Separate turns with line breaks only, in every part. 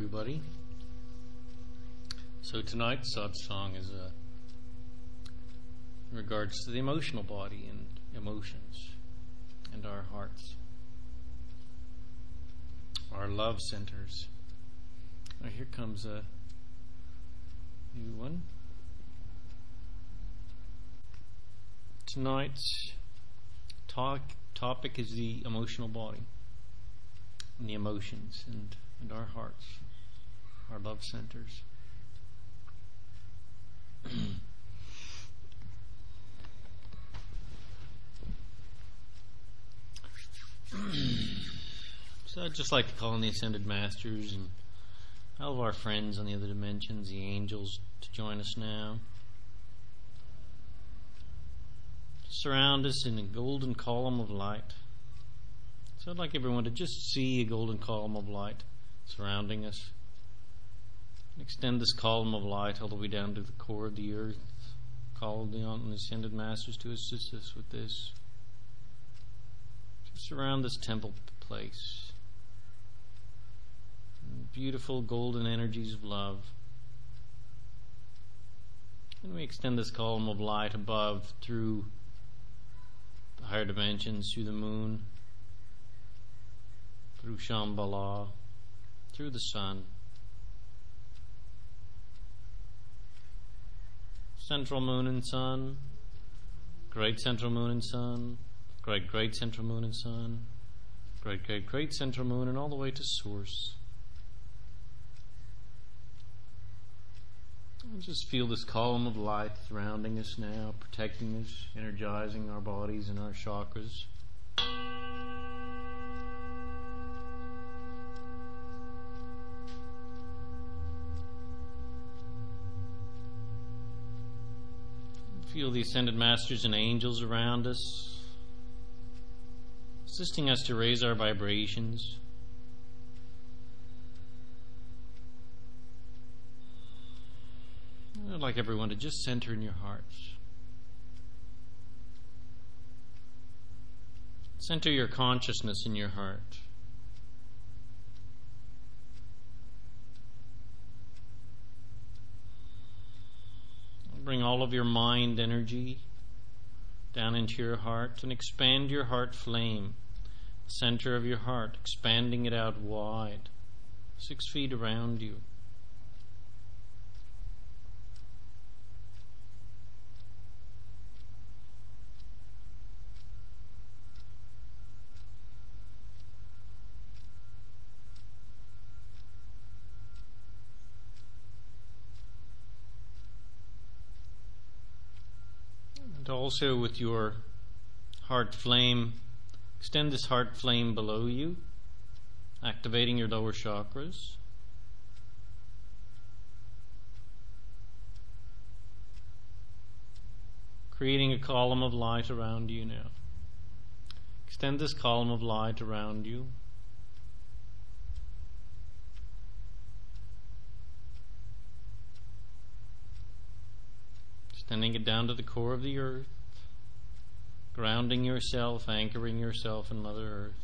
everybody. So tonight's song is in regards to the emotional body and emotions and our hearts, our love centers. Now here comes a new one. Tonight's topic is the emotional body and the emotions and our hearts, our love centers. So I'd just like to call on the Ascended Masters and all of our friends on the other dimensions, the angels, to join us now. Surround us in a golden column of light. So I'd like everyone to just see a golden column of light surrounding us. Extend this column of light all the way down to the core of the earth. Call on the Ascended Masters to assist us with this. Just surround this temple place. Beautiful golden energies of love. And we extend this column of light above through the higher dimensions, through the moon, through Shambhala, through the sun. Central moon and sun, great central moon and sun, great central moon and sun, great central moon, and all the way to source. And just feel this column of light surrounding us now, protecting us, energizing our bodies and our chakras. Feel the Ascended Masters and angels around us, assisting us to raise our vibrations. I'd like everyone to just center in your hearts. Center your consciousness in your heart. Bring all of your mind energy down into your heart and expand your heart flame, the center of your heart, expanding it out wide, 6 feet around you. And also with your heart flame, extend this heart flame below you, activating your lower chakras. Creating a column of light around you now. Extend this column of light around you. Extending it down to the core of the earth, grounding yourself, anchoring yourself in Mother Earth.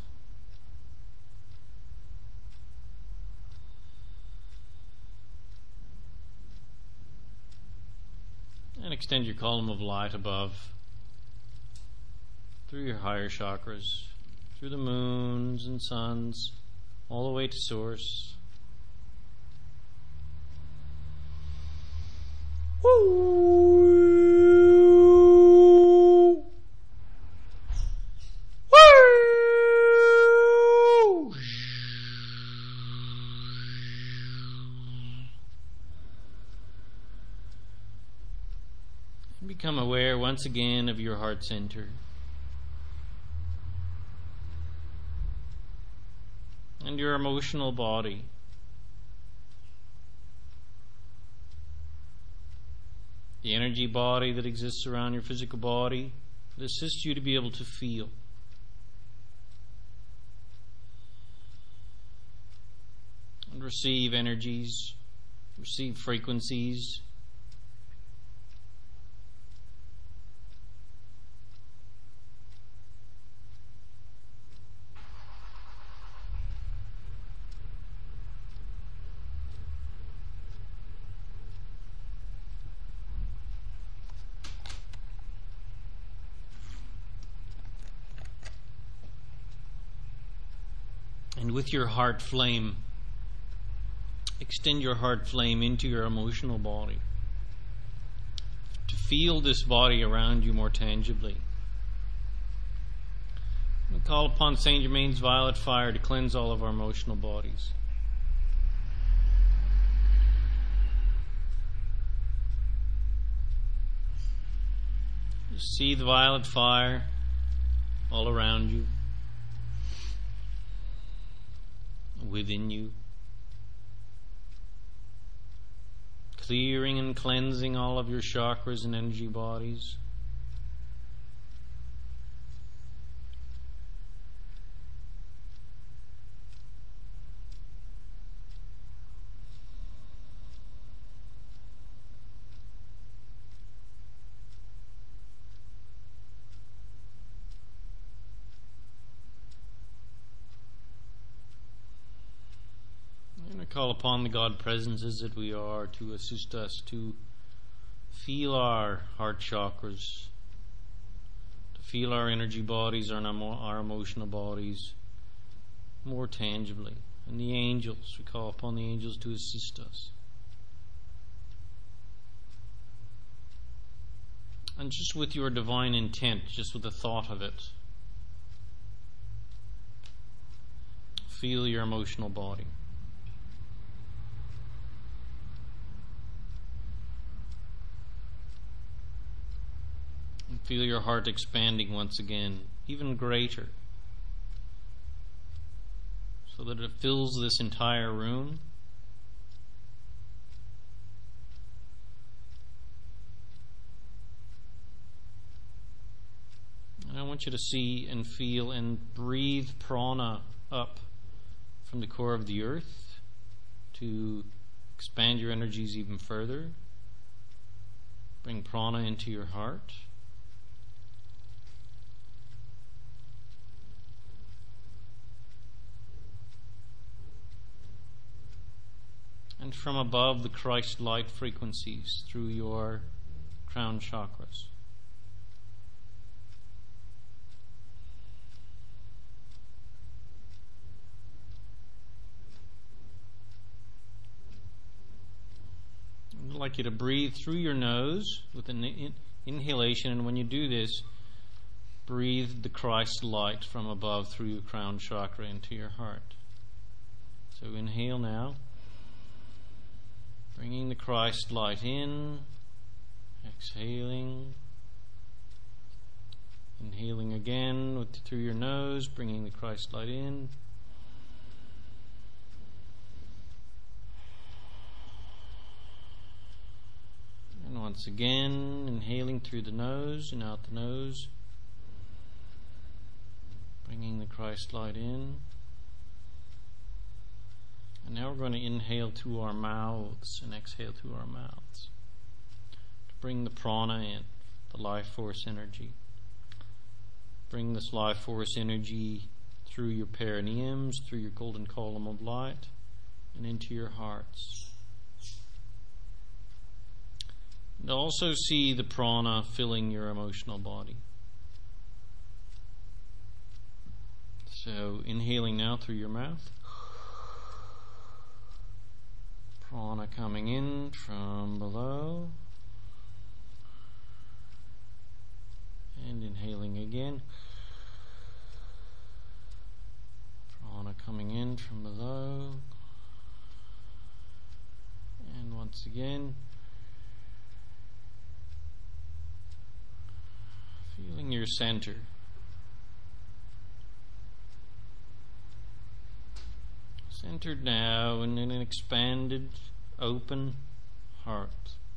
And extend your column of light above, through your higher chakras, through the moons and suns, all the way to Source. Woo! Become aware once again of your heart center and your emotional body. The energy body that exists around your physical body that assists you to be able to feel. And receive energies, receive frequencies. with your heart flame, extend your heart flame into your emotional body to feel this body around you more tangibly. We call upon Saint Germain's violet fire to cleanse all of our emotional bodies. Just see the violet fire all around you, within you, clearing and cleansing all of your chakras and energy bodies. Call upon the God presences that we are to assist us to feel our heart chakras, to feel our energy bodies and our emotional bodies more tangibly. And the angels, we call upon the angels to assist us. And just with your divine intent, just with the thought of it, feel your emotional body. Feel your heart expanding once again, even greater, so that it fills this entire room. And I want you to see and feel and breathe prana up from the core of the earth to expand your energies even further. Bring prana into your heart. And from above, the Christ light frequencies through your crown chakras. I'd like you to breathe through your nose with an inhalation, and when you do this, breathe the Christ light from above through your crown chakra into your heart. So inhale now. Bringing the Christ light in, exhaling, inhaling again through your nose, bringing the Christ light in, and once again inhaling through the nose and out the nose, bringing the Christ light in. And now we're going to inhale through our mouths and exhale through our mouths to bring the prana in, the life force energy. Bring this life force energy through your perineums, through your golden column of light, and into your hearts. And also see the prana filling your emotional body. So inhaling now through your mouth. Prana coming in from below, and inhaling again. Prana coming in from below, and once again feeling your center. Centered now in an expanded, open heart.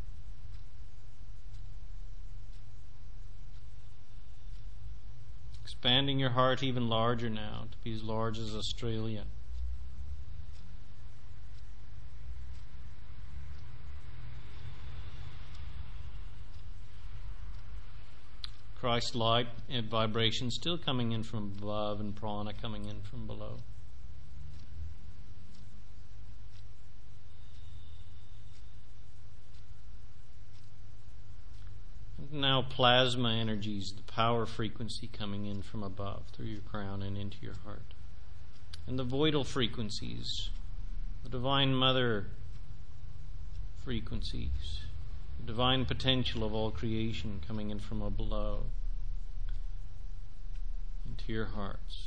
Expanding your heart even larger now, to be as large as Australia. Christ light and vibration still coming in from above, and prana coming in from below. Now plasma energies, the power frequency coming in from above through your crown and into your heart. and the voidal frequencies, the Divine Mother frequencies, the divine potential of all creation coming in from below into your hearts.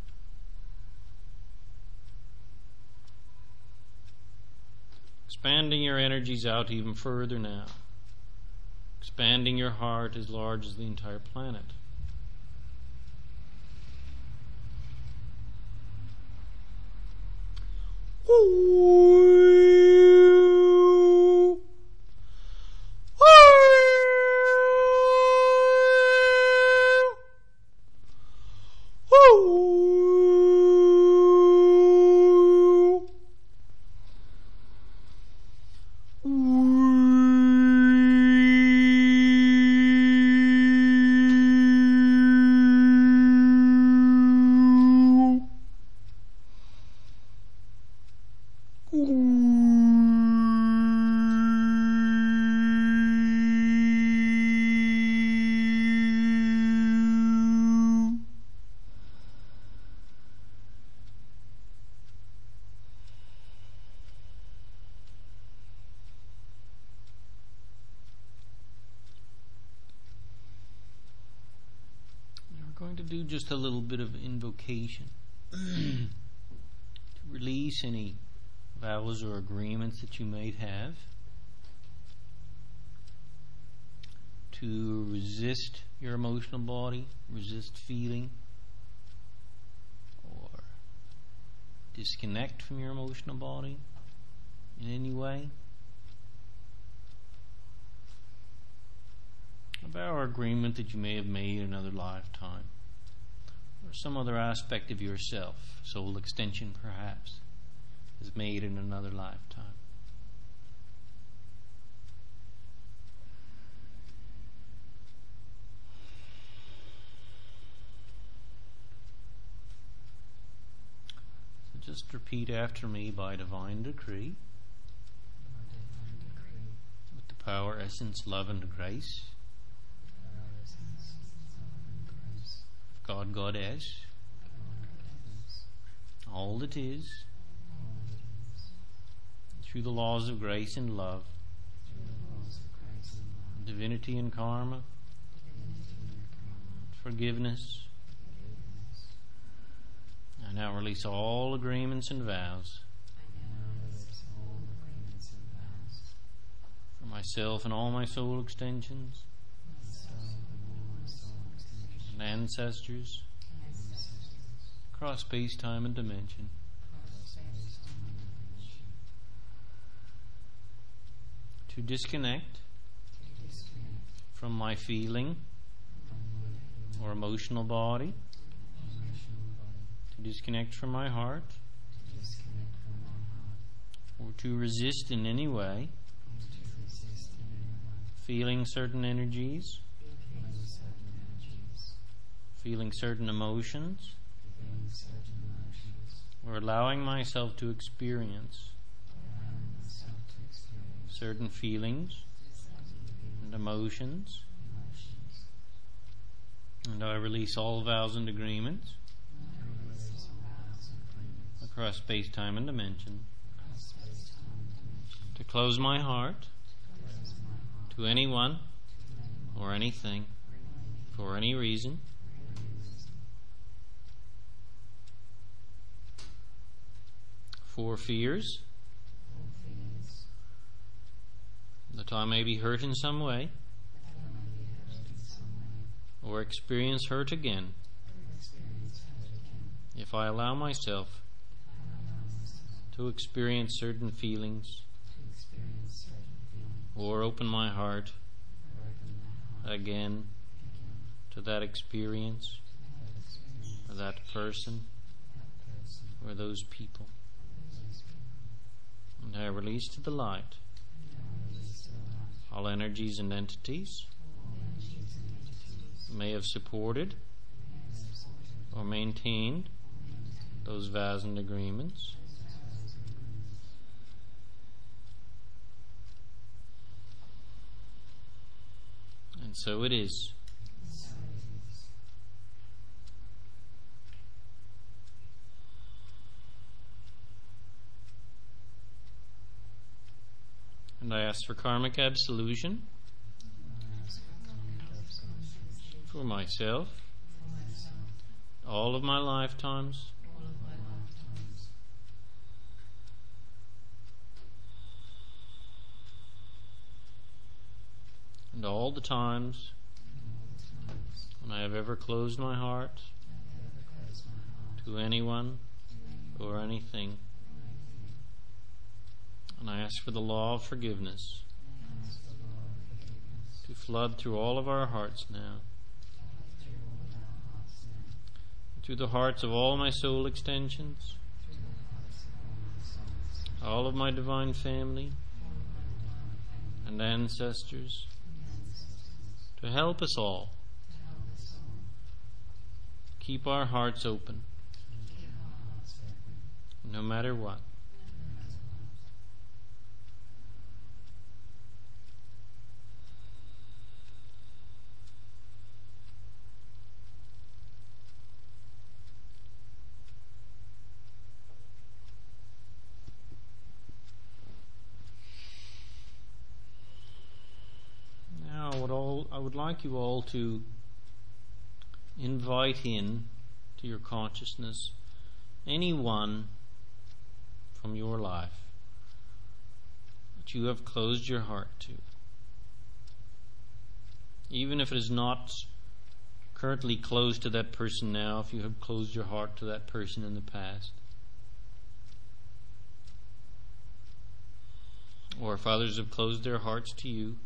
Expanding your energies out even further now. Expanding your heart as large as the entire planet. Going to do just a little bit of invocation to release any vows or agreements that you might have, to resist your emotional body, resist feeling, or disconnect from your emotional body in any way. A vow or agreement that you may have made in another lifetime, or some other aspect of yourself, soul extension perhaps, is made in another lifetime. So just repeat after me by divine decree, with the power, essence, love, and grace God, Goddess, all that is, through the laws of grace and love, divinity and karma, forgiveness. I now release all agreements and vows for myself and all my soul extensions, and ancestors, across space, time, and dimension. To disconnect from my feeling or emotional body, to disconnect from my heart, or to resist in any way feeling certain energies, feeling certain emotions, or allowing myself to experience certain feelings and emotions. And I release all vows and agreements across space, time, and dimension to close my heart to anyone or anything for any reason, for fears that I may be hurt in some way or experience hurt again if I allow myself to experience certain feelings or open my heart again to that experience or that person or those people. And I release to the light all energies and entities who may have supported or maintained those vows and agreements. And so it is. And I ask for karmic absolution for myself, all of my lifetimes, and all the times when I have ever closed my heart to anyone or anything. And I ask for the law of forgiveness to flood through all of our hearts now, through the hearts of all my soul extensions, all of my divine family and ancestors, to help us all keep our hearts open, no matter what. I would like you all to invite in to your consciousness anyone from your life that you have closed your heart to. Even if it is not currently closed to that person now, if you have closed your heart to that person in the past, or if others have closed their hearts to you,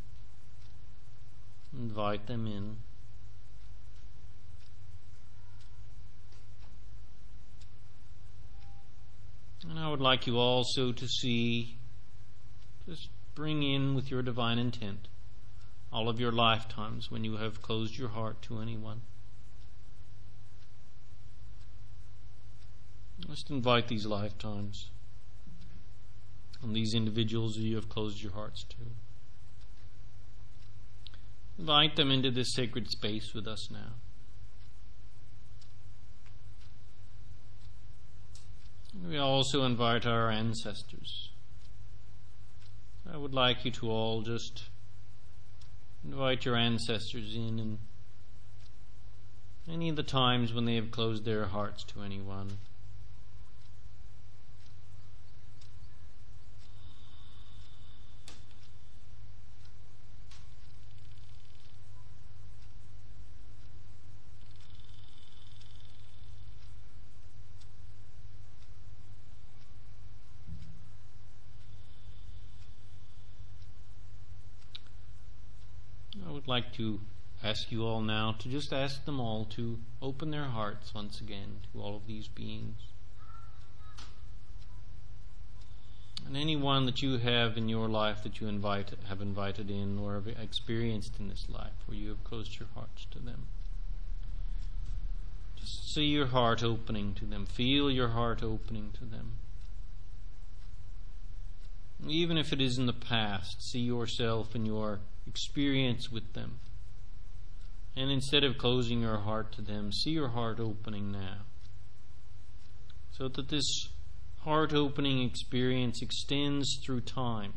invite them in. And I would like you also to see, just bring in with your divine intent all of your lifetimes when you have closed your heart to anyone. Just invite these lifetimes and these individuals who you have closed your hearts to. Invite them into this sacred space with us now. We also invite our ancestors. I would like you to all just invite your ancestors in, and any of the times when they have closed their hearts to anyone. I would like to ask you all now to just ask them all to open their hearts once again to all of these beings. And anyone that you have in your life that you have invited in or have experienced in this life where you have closed your hearts to them. Just see your heart opening to them. Feel your heart opening to them. Even if it is in the past, see yourself in your experience with them. And instead of closing your heart to them, see your heart opening now. So that this heart opening experience extends through time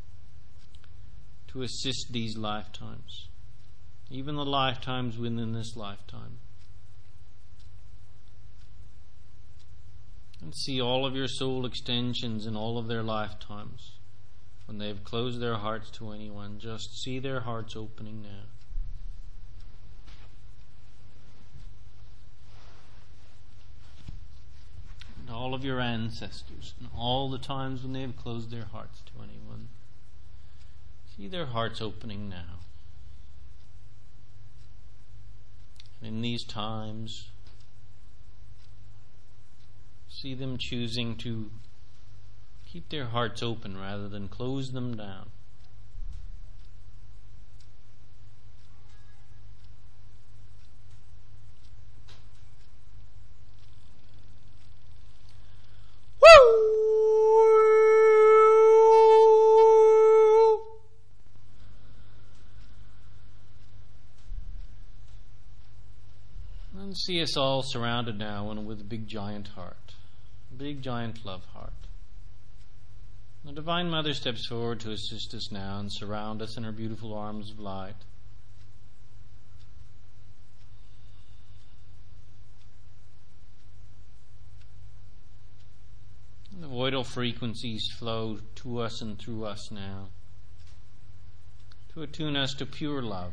to assist these lifetimes, even the lifetimes within this lifetime. And see all of your soul extensions in all of their lifetimes. When they have closed their hearts to anyone, just see their hearts opening now. And all of your ancestors, and all the times when they have closed their hearts to anyone, see their hearts opening now. And in these times, see them choosing to keep their hearts open rather than close them down. And see us all surrounded now and with a big giant heart, a big giant love heart. The Divine Mother steps forward to assist us now and surround us in her beautiful arms of light. The voidal frequencies flow to us and through us now to attune us to pure love.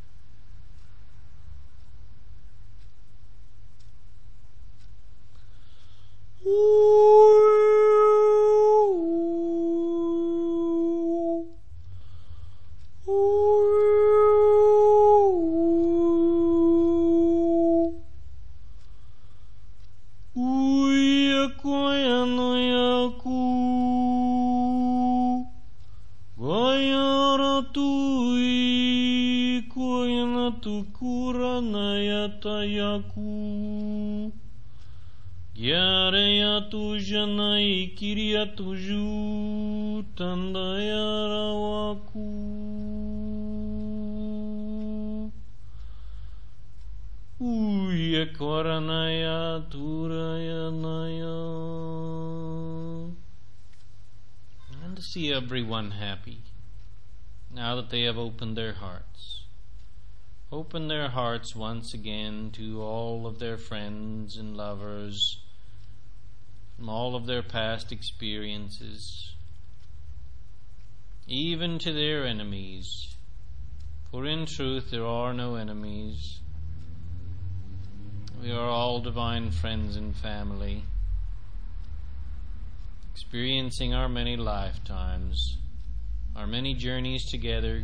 Gyarayatu janai kiryatu ju tandayarawaku Uya koranaya turayanaya.
And to see everyone happy now that they have opened their hearts. Open their hearts once again to all of their friends and lovers, from all of their past experiences, even to their enemies. For in truth there are no enemies. We are all divine friends and family, experiencing our many lifetimes, our many journeys together.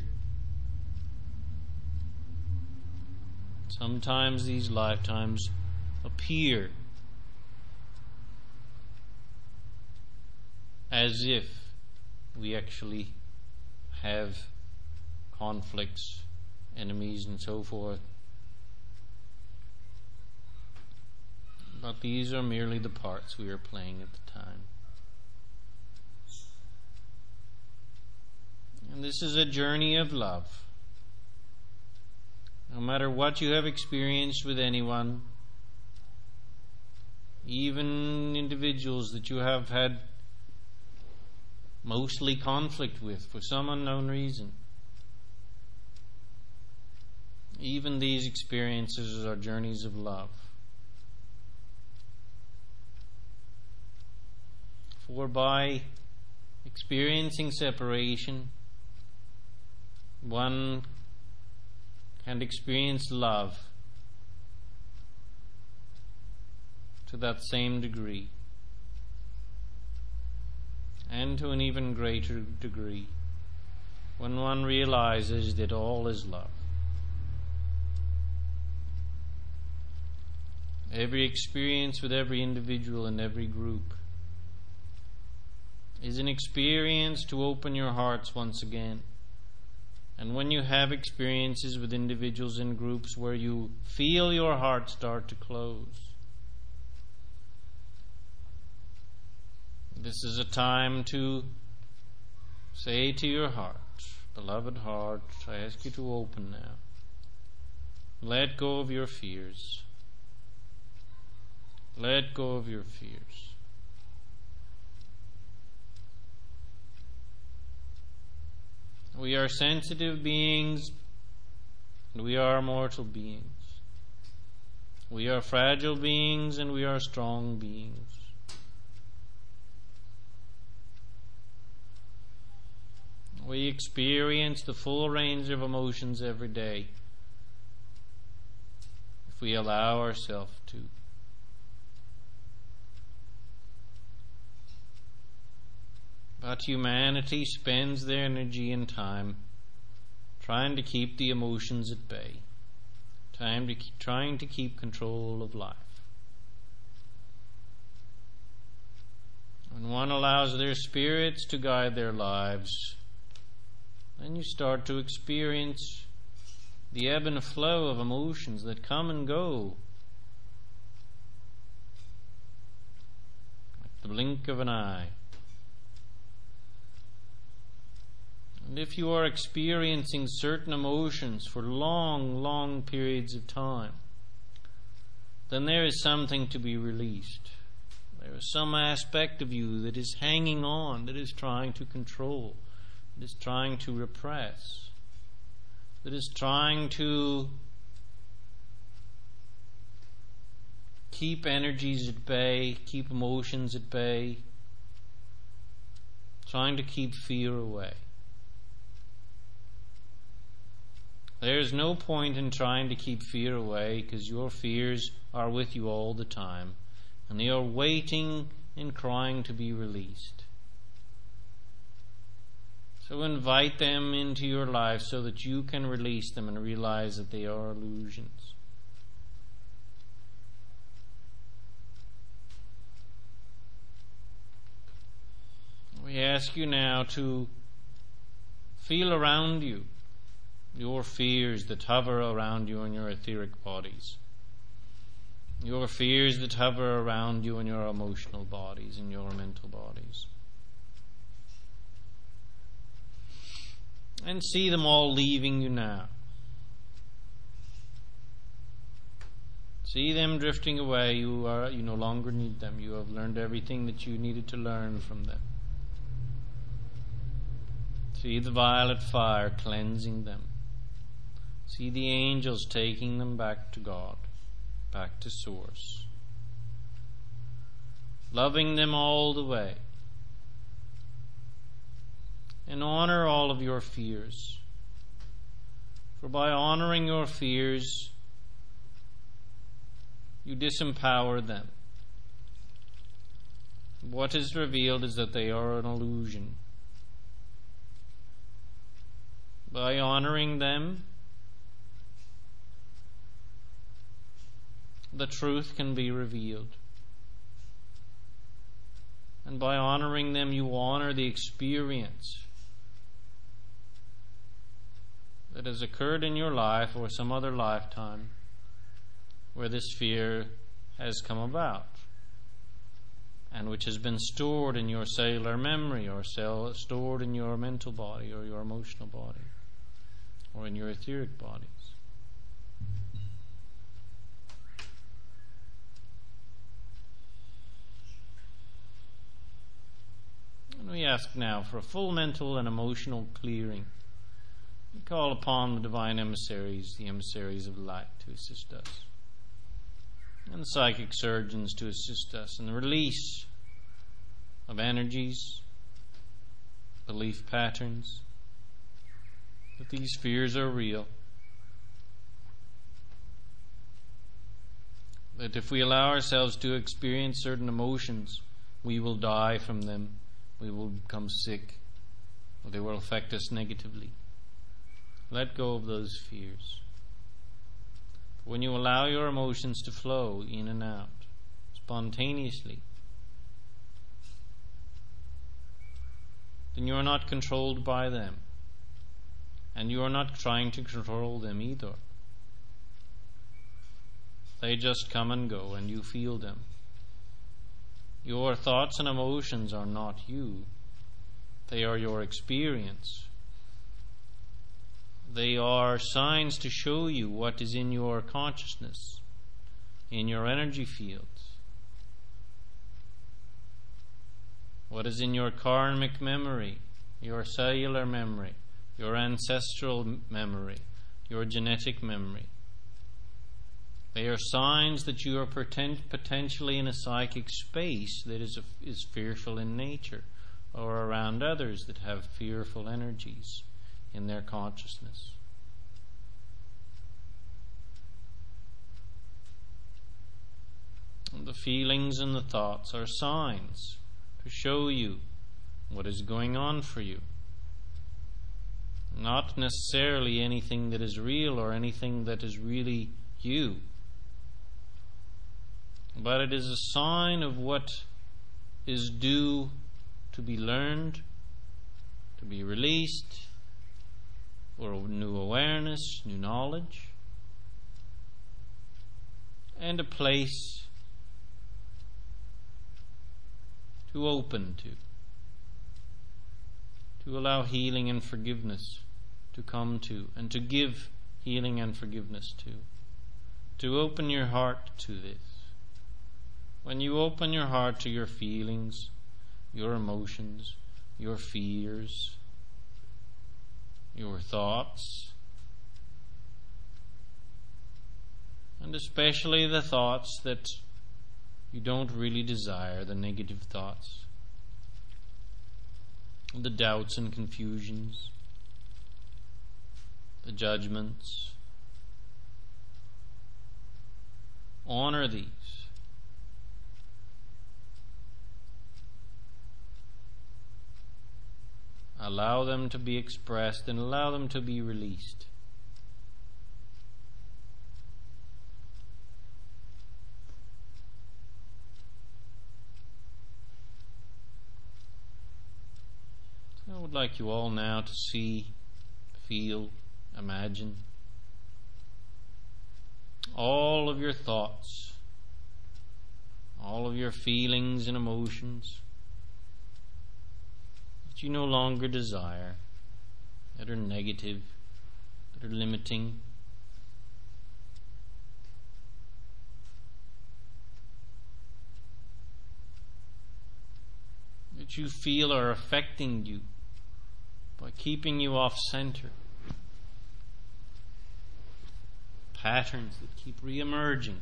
Sometimes these lifetimes appear as if we actually have conflicts, enemies, and so forth. But these are merely the parts we are playing at the time. And this is a journey of love. No matter what you have experienced with anyone, even individuals that you have had mostly conflict with for some unknown reason, even these experiences are journeys of love. For by experiencing separation, one can experience love to that same degree, and to an even greater degree, when one realizes that all is love. Every experience with every individual and every group is an experience to open your hearts once again. And when you have experiences with individuals and groups where you feel your heart start to close, this is a time to say to your heart, beloved heart, I ask you to open now. Let go of your fears. Let go of your fears. We are sensitive beings, and we are mortal beings. We are fragile beings, and we are strong beings. We experience the full range of emotions every day, if we allow ourselves to. But humanity spends their energy and time trying to keep the emotions at bay, trying to keep control of life. When one allows their spirits to guide their lives, then you start to experience the ebb and flow of emotions that come and go, like the blink of an eye. And if you are experiencing certain emotions for long, long periods of time, then there is something to be released. There is some aspect of you that is hanging on, that is trying to control, that is trying to repress, that is trying to keep energies at bay, keep emotions at bay, trying to keep fear away. There's no point in trying to keep fear away, because your fears are with you all the time, and they are waiting and crying to be released. So invite them into your life so that you can release them and realize that they are illusions. We ask you now to feel around you your fears that hover around you in your etheric bodies, your fears that hover around you in your emotional bodies and your mental bodies. And see them all leaving you now. See them drifting away. You no longer need them. You have learned everything that you needed to learn from them. See the violet fire cleansing them. See the angels taking them back to God, back to Source, loving them all the way. And honor all of your fears. For by honoring your fears, you disempower them. What is revealed is that they are an illusion. By honoring them, the truth can be revealed. And by honoring them, you honor the experience that has occurred in your life or some other lifetime where this fear has come about, and which has been stored in your cellular memory or stored in your mental body or your emotional body or in your etheric bodies. And we ask now for a full mental and emotional clearing. We call upon the divine emissaries, the emissaries of light, to assist us, and the psychic surgeons to assist us in the release of energies, belief patterns, that these fears are real, that if we allow ourselves to experience certain emotions, we will die from them, we will become sick, or they will affect us negatively. Let go of those fears. When you allow your emotions to flow in and out spontaneously, then you are not controlled by them, and you are not trying to control them either. They just come and go, and you feel them. Your thoughts and emotions are not you. They are your experience. They are signs to show you what is in your consciousness, in your energy fields, what is in your karmic memory, your cellular memory, your ancestral memory, your genetic memory. They are signs that you are potentially in a psychic space that is fearful in nature, or around others that have fearful energies in their consciousness. And the feelings and the thoughts are signs to show you what is going on for you. Not necessarily anything that is real or anything that is really you, but it is a sign of what is due to be learned, to be released, or new awareness, new knowledge, and a place to open to allow healing and forgiveness to come to, and to give healing and forgiveness to open your heart to this, When you open your heart to your feelings, your emotions, your fears, your thoughts, and especially the thoughts that you don't really desire, the negative thoughts, the doubts and confusions, the judgments. Honor these. Allow them to be expressed and allow them to be released. I would like you all now to see, feel, imagine all of your thoughts, all of your feelings and emotions that you no longer desire, that are negative, that are limiting. That you feel are affecting you by keeping you off center. Patterns that keep re-emerging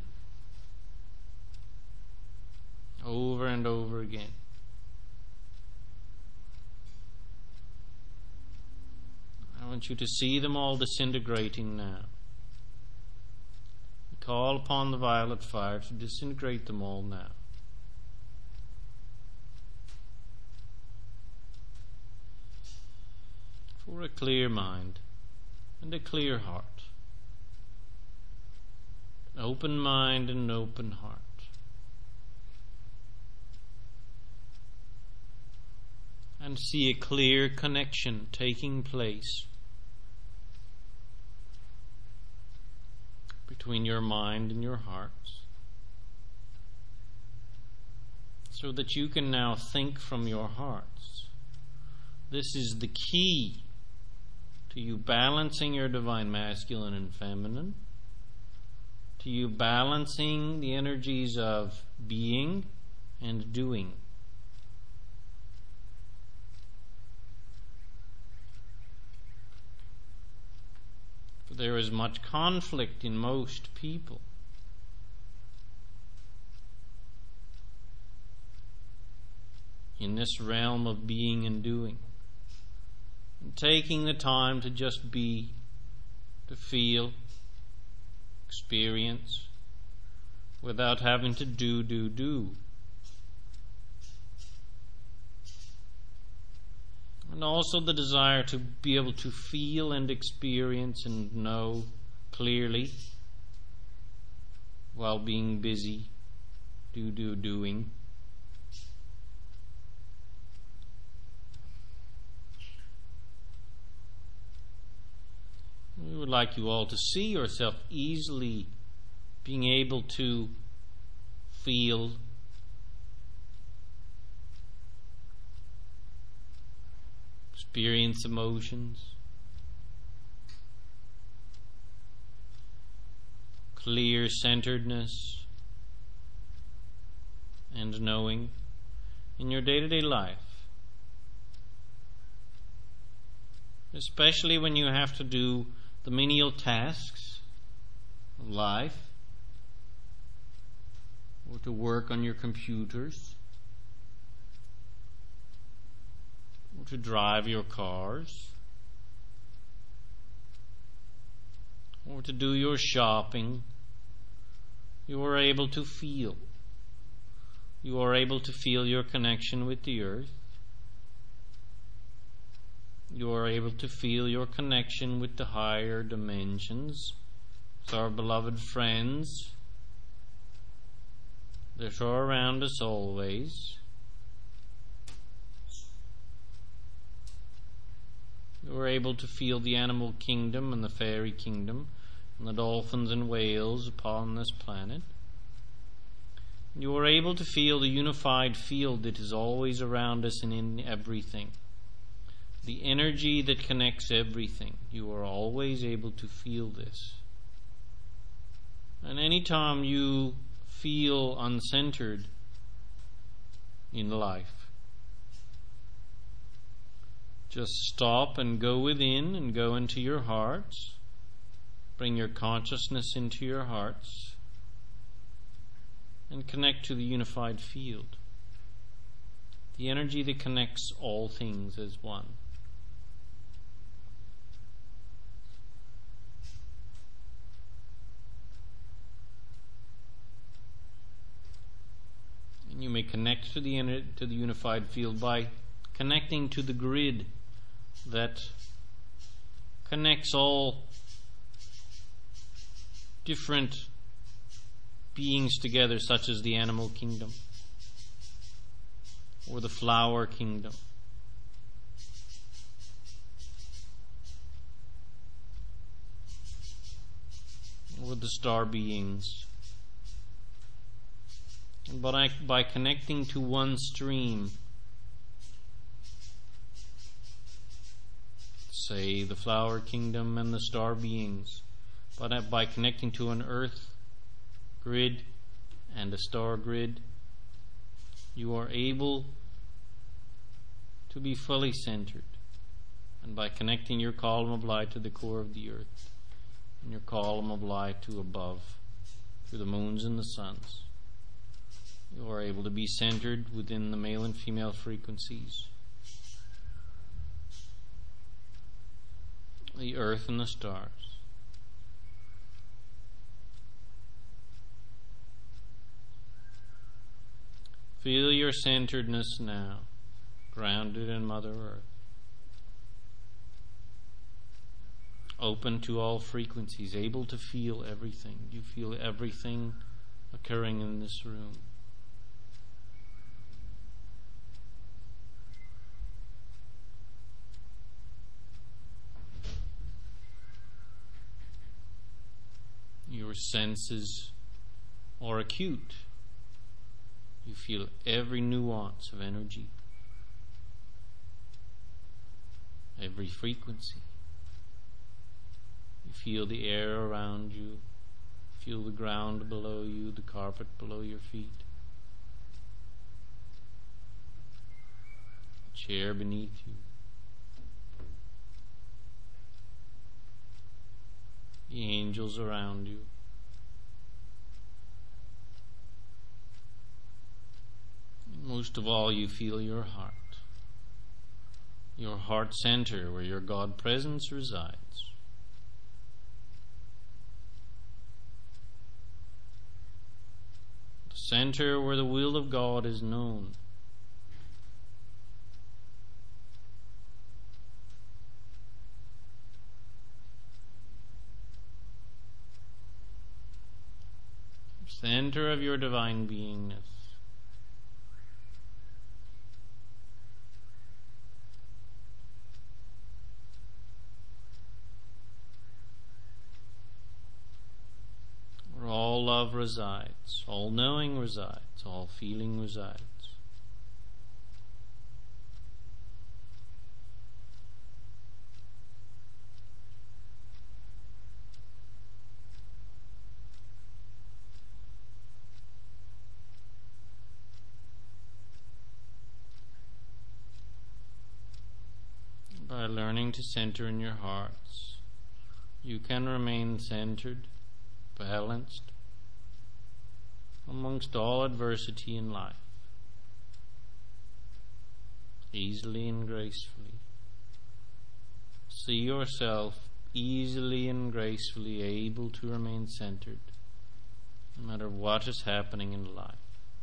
over and over again. I want you to see them all disintegrating now. Call upon the violet fire to disintegrate them all now. For a clear mind and a clear heart. An open mind and an open heart. And see a clear connection taking place between your mind and your hearts, so that you can now think from your hearts. This is the key to you balancing your divine masculine and feminine, to you balancing the energies of being and doing. For there is much conflict in most people. In this realm of being and doing. And taking the time to just be, to feel, experience, without having to do. And also the desire to be able to feel and experience and know clearly while being busy, doing. We would like you all to see yourself easily being able to feel, experience emotions, clear centeredness and knowing in your day-to-day life. Especially when you have to do the menial tasks of life, or to work on your computers, or to drive your cars, or to do your shopping. You are able to feel. You are able to feel your connection with the earth. You are able to feel your connection with the higher dimensions, with our beloved friends that are around us always. You are able to feel the animal kingdom and the fairy kingdom and the dolphins and whales upon this planet. You are able to feel the unified field that is always around us and in everything. The energy that connects everything. You are always able to feel this. And any time you feel uncentered in life, just stop and go within and go into your hearts. Bring your consciousness into your hearts and connect to the unified field, the energy that connects all things as one. And you may connect to the unified field by connecting to the grid that connects all different beings together, such as the animal kingdom or the flower kingdom or the star beings. And by connecting to one stream, say the flower kingdom and the star beings, but by connecting to an earth grid and a star grid, you are able to be fully centered. And by connecting your column of light to the core of the earth and your column of light to above, to the moons and the suns, you are able to be centered within the male and female frequencies, the earth and the stars. Feel your centeredness now, grounded in Mother Earth, open to all frequencies, able to feel everything. You feel everything occurring in this room. Your senses are acute. You feel every nuance of energy, every frequency. You feel the air around you, feel the ground below you, the carpet below your feet, the chair beneath you, the angels around you. Most of all, you feel your heart center where your God presence resides. The center where the will of God is known. Center of your divine beingness. All love resides, all knowing resides, all feeling resides. By learning to center in your hearts, you can remain centered, balanced amongst all adversity in life, easily and gracefully. See yourself easily and gracefully able to remain centered no matter what is happening in life,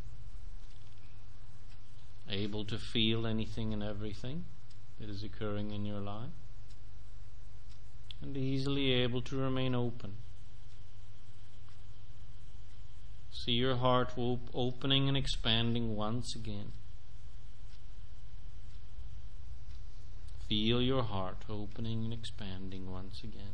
able to feel anything and everything that is occurring in your life, and easily able to remain open. See your heart opening and expanding once again. Feel your heart opening and expanding once again.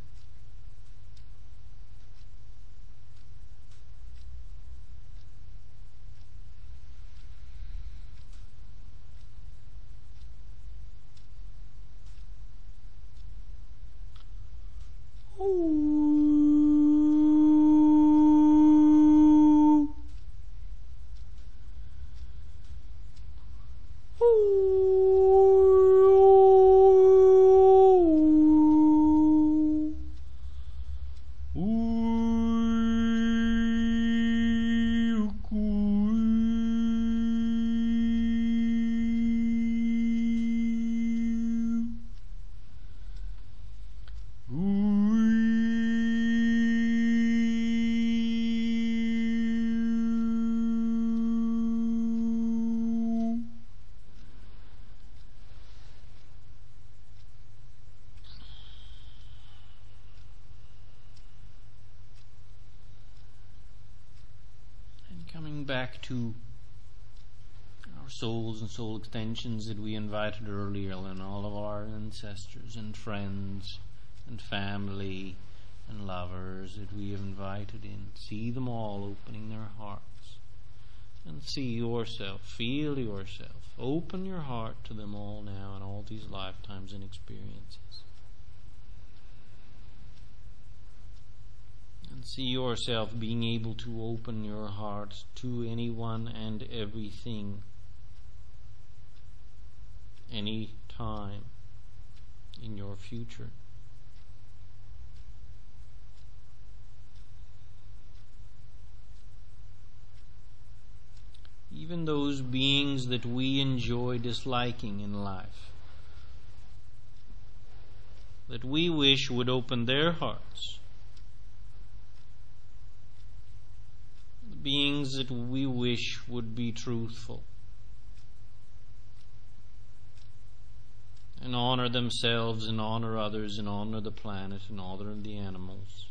back to our souls and soul extensions that we invited earlier, and all of our ancestors and friends and family and lovers that we have invited in. See them all opening their hearts. And see yourself, feel yourself. Open your heart to them all now in all these lifetimes and experiences. And see yourself being able to open your heart to anyone and everything, any time in your future. Even those beings that we enjoy disliking in life, that we wish would open their hearts. The beings that we wish would be truthful and honor themselves and honor others and honor the planet and honor the animals.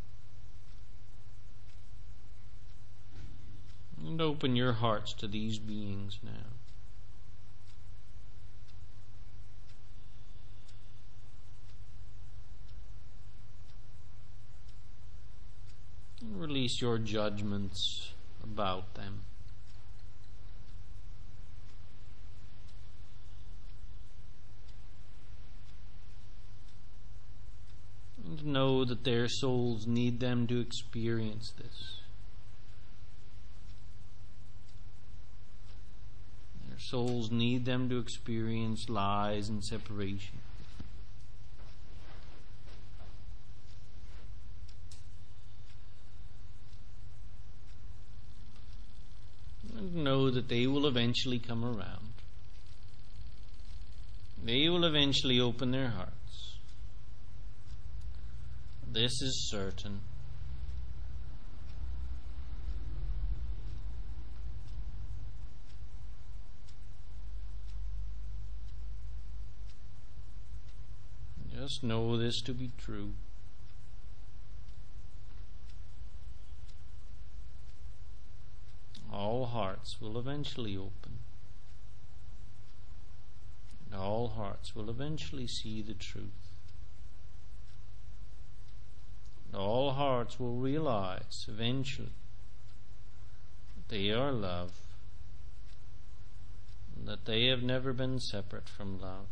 And open your hearts to these beings now. And release your judgments about them. And know that their souls need them to experience this. Their souls need them to experience lies and separation. And know that they will eventually come around. They will eventually open their hearts. This is certain. Just know this to be true. All hearts will eventually open. And all hearts will eventually see the truth. And all hearts will realize eventually that they are love, and that they have never been separate from love.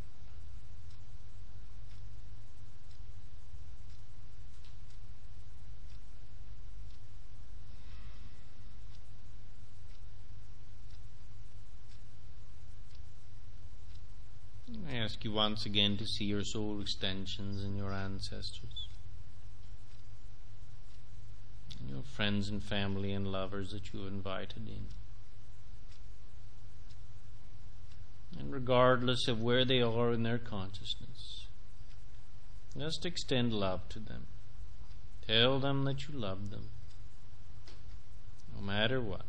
I ask you once again to see your soul extensions and your ancestors, and your friends and family and lovers that you invited in. And regardless of where they are in their consciousness, just extend love to them. Tell them that you love them, no matter what.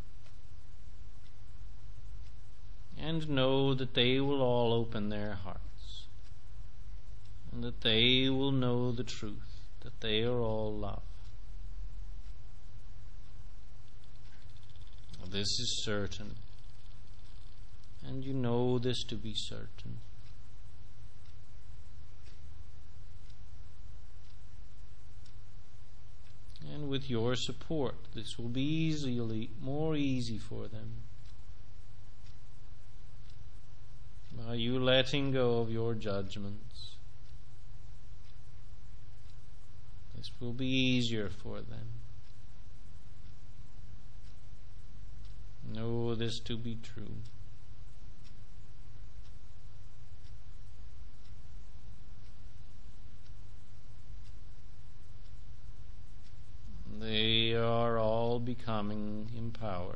And know that they will all open their hearts, and that they will know the truth, that they are all love. This is certain, and you know this to be certain. And with your support, this will be more easy for them. By you letting go of your judgments, this will be easier for them. Know this to be true. They are all becoming empowered.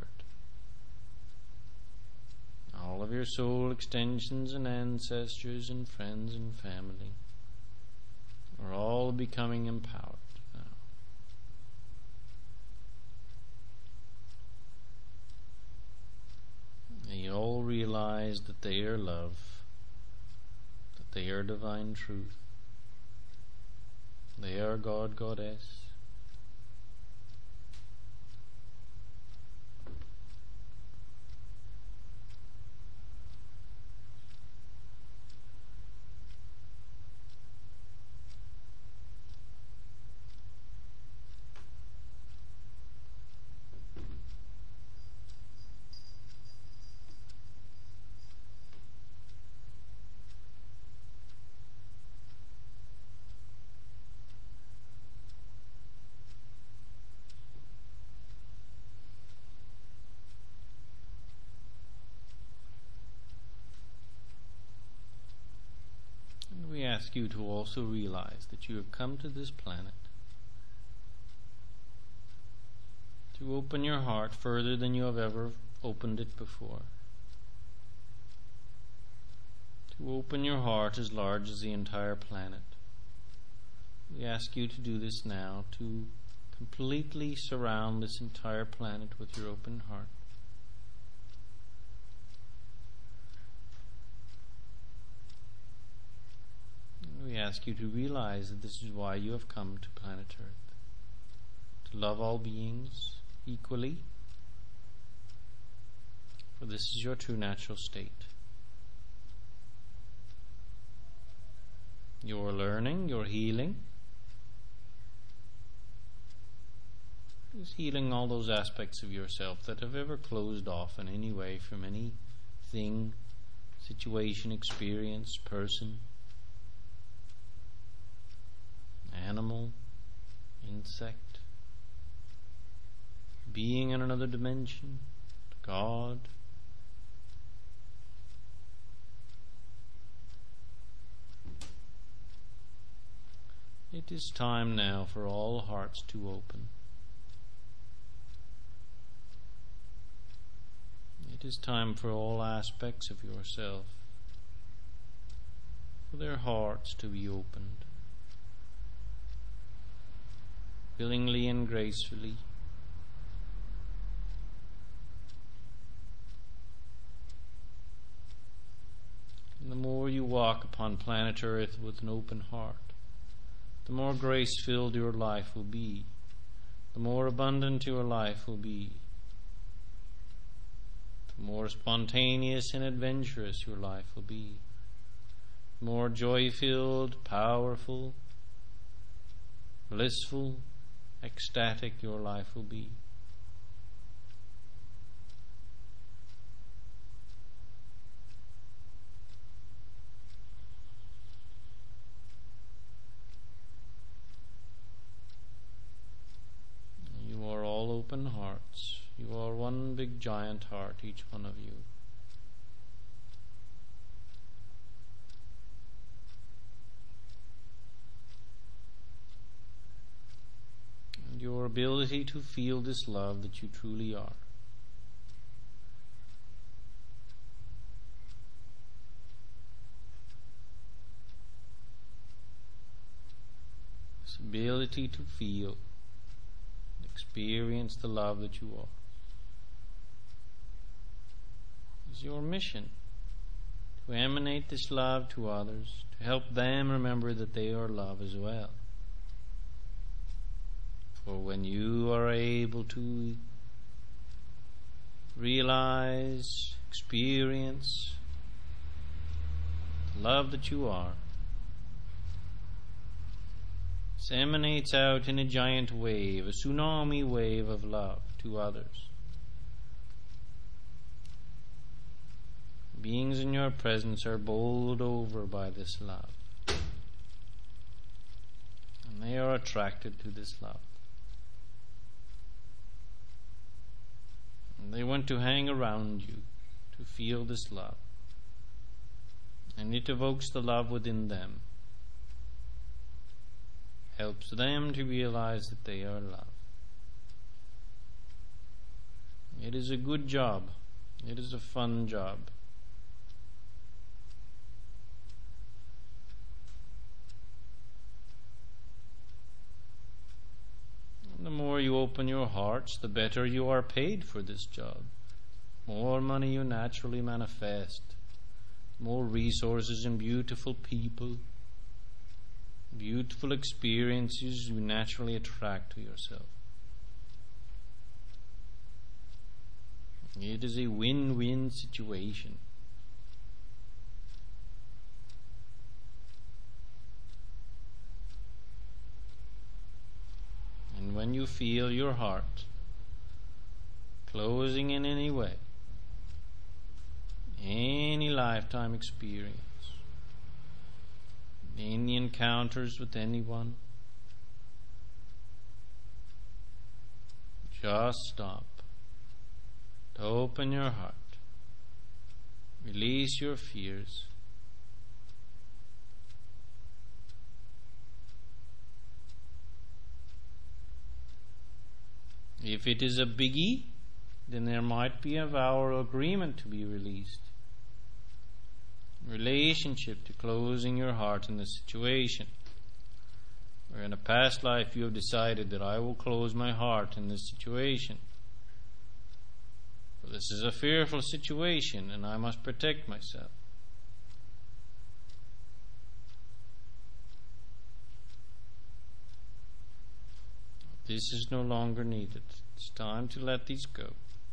All of your soul extensions and ancestors and friends and family are all becoming empowered now. They all realize that they are love, that they are divine truth, they are God, Goddess. ask you to also realize that you have come to this planet to open your heart further than you have ever opened it before. To open your heart as large as the entire planet. We ask you to do this now, to completely surround this entire planet with your open heart. We ask you to realize that this is why you have come to planet Earth. To love all beings equally. For this is your true natural state. Your learning, your healing, is healing all those aspects of yourself that have ever closed off in any way from anything, situation, experience, person, animal, insect, being in another dimension, God. It is time now for all hearts to open. It is time for all aspects of yourself, for their hearts to be opened, willingly and gracefully. And the more you walk upon planet Earth with an open heart, the more grace-filled your life will be, the more abundant your life will be, the more spontaneous and adventurous your life will be, the more joy-filled, powerful, blissful, ecstatic your life will be. Open hearts. You are one big giant heart, each one of you. And your ability to feel this love that you truly are. This ability to feel, experience the love that you are, is your mission, to emanate this love to others, to help them remember that they are love as well. For when you are able to realize, experience the love that you are, emanates out in a giant wave, a tsunami wave of love to others. Beings in your presence are bowled over by this love, and they are attracted to this love. And they want to hang around you to feel this love, and it evokes the love within them, helps them to realize that they are love. It is a good job. It is a fun job. And the more you open your hearts, the better you are paid for this job. More money you naturally manifest. More resources and beautiful people. Beautiful experiences you naturally attract to yourself. It is a win-win situation. And when you feel your heart closing in any way, any lifetime experience, any encounters with anyone, just stop. To open your heart. Release your fears. If it is a biggie, then there might be a vow or agreement to be released. Relationship to closing your heart in the situation. Where in a past life you have decided that I will close my heart in this situation. For this is a fearful situation and I must protect myself. This is no longer needed. It's time to let these go.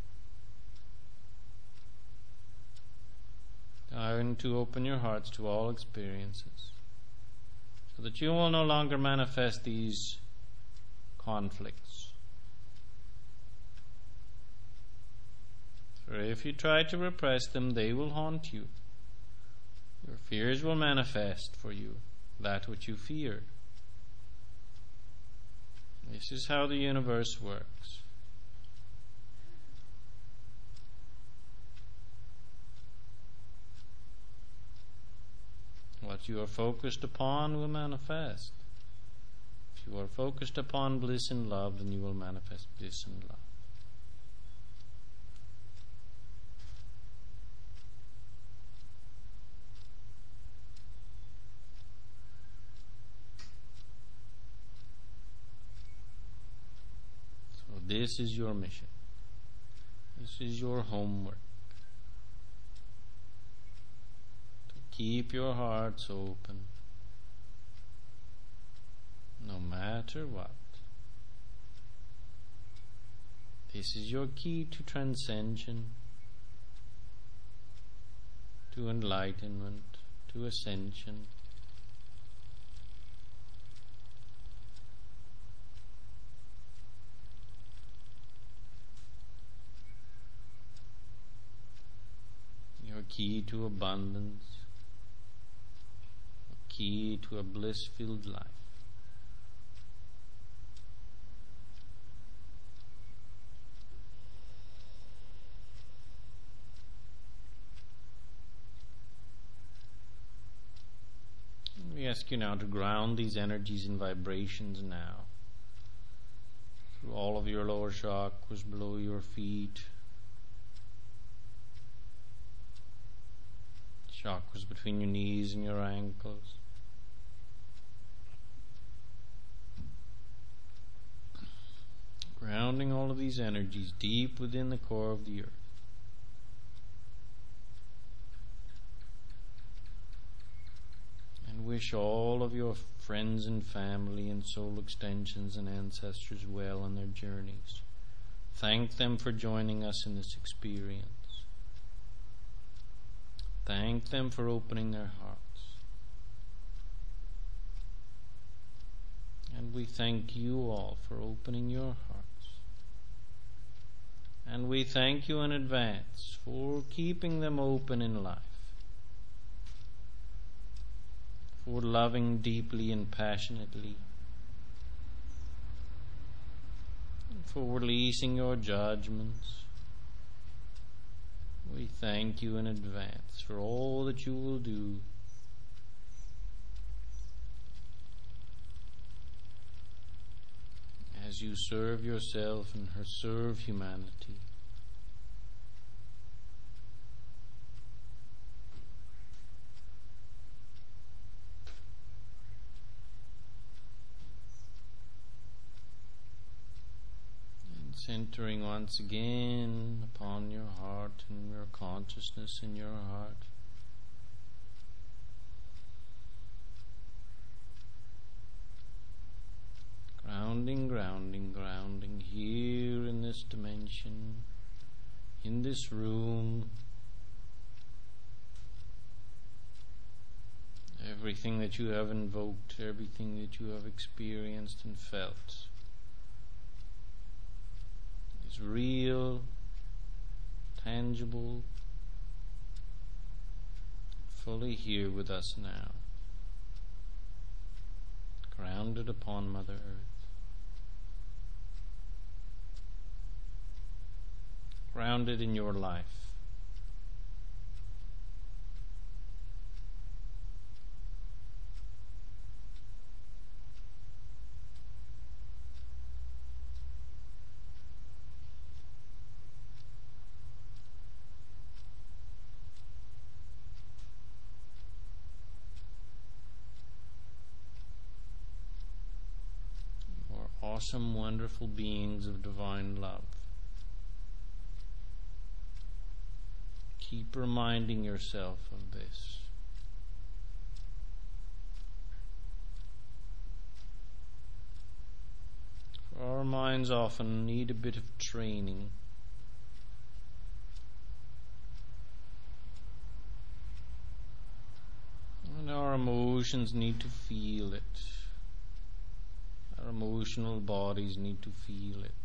Time to open your hearts to all experiences, so that you will no longer manifest these conflicts. For if you try to repress them, they will haunt you. Your fears will manifest for you that which you fear. This is how the universe works. What you are focused upon will manifest. If you are focused upon bliss and love, then you will manifest bliss and love. So this is your mission. This is your homework. Keep your hearts open, no matter what. This is your key to transcension, to enlightenment, to ascension. Your key to abundance. Key to a bliss-filled life. We ask you now to ground these energies and vibrations now through all of your lower chakras below your feet, chakras between your knees and your ankles, grounding all of these energies deep within the core of the earth. And wish all of your friends and family and soul extensions and ancestors well in their journeys. Thank them for joining us in this experience. Thank them for opening their hearts. And we thank you all for opening your hearts. And we thank you in advance for keeping them open in life, for loving deeply and passionately, for releasing your judgments. We thank you in advance for all that you will do as you serve yourself and serve humanity. And centering once again upon your heart and your consciousness in your heart. Grounding, grounding, grounding here in this dimension, in this room. Everything that you have invoked, everything that you have experienced and felt is real, tangible, fully here with us now, grounded upon Mother Earth. Grounded in your life. awesome, wonderful beings of divine love. Keep reminding yourself of this. For our minds often need a bit of training. And our emotions need to feel it. Our emotional bodies need to feel it.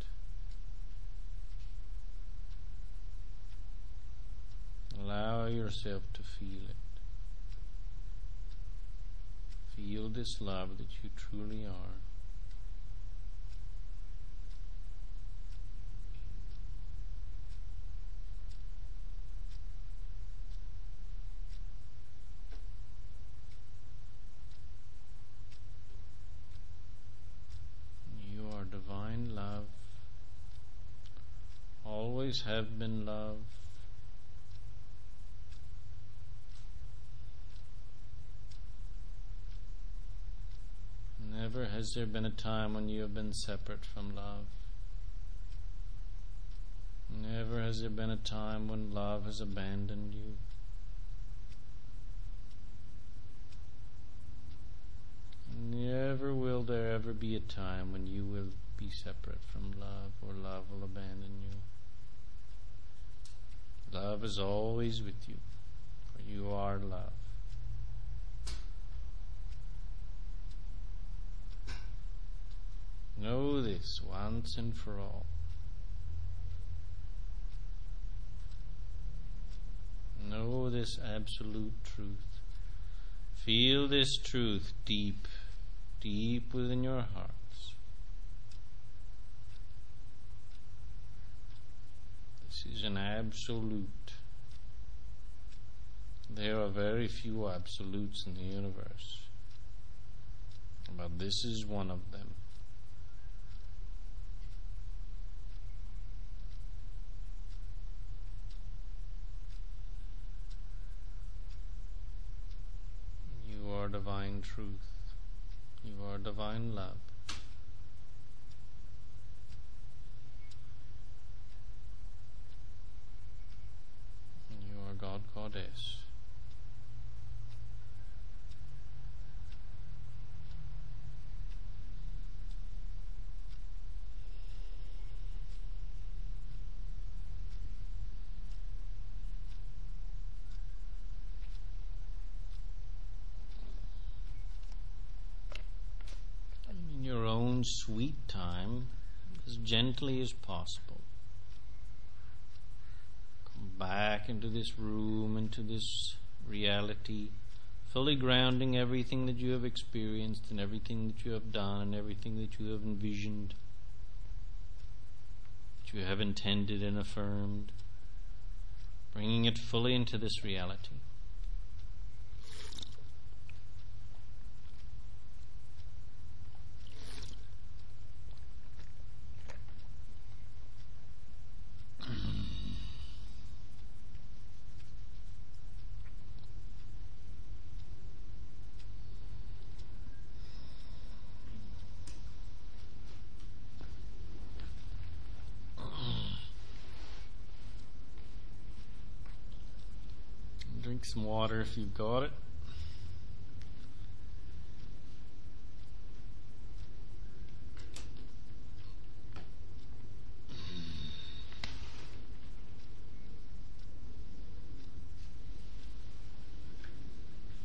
Allow yourself to feel it. Feel this love that you truly are. You are divine love. Always have been love. Never has there been a time when you have been separate from love. Never has there been a time when love has abandoned you. Never will there ever be a time when you will be separate from love or love will abandon you. Love is always with you, for you are love. Know this once and for all. Know this absolute truth. Feel this truth deep, deep within your hearts. This is an absolute. There are very few absolutes in the universe, but this is one of them. You are divine truth. You are divine love. You are God, Goddess. In your own sweet time, as gently as possible, come back into this room, into this reality, fully grounding everything that you have experienced and everything that you have done and everything that you have envisioned, that you have intended and affirmed, bringing it fully into this reality. Drink some water if you've got it.